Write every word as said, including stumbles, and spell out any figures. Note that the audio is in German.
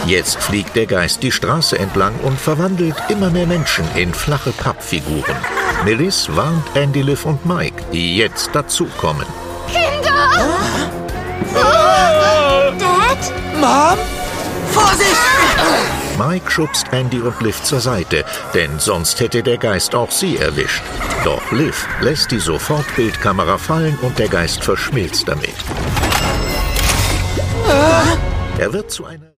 Jetzt fliegt der Geist die Straße entlang und verwandelt immer mehr Menschen in flache Pappfiguren. Melis warnt Andy, Liv und Mike, die jetzt dazukommen. Kinder! Oh. Dad? Mom? Vorsicht! Mike schubst Andy und Liv zur Seite, denn sonst hätte der Geist auch sie erwischt. Doch Liv lässt die Sofortbildkamera fallen und der Geist verschmilzt damit. Er wird zu einer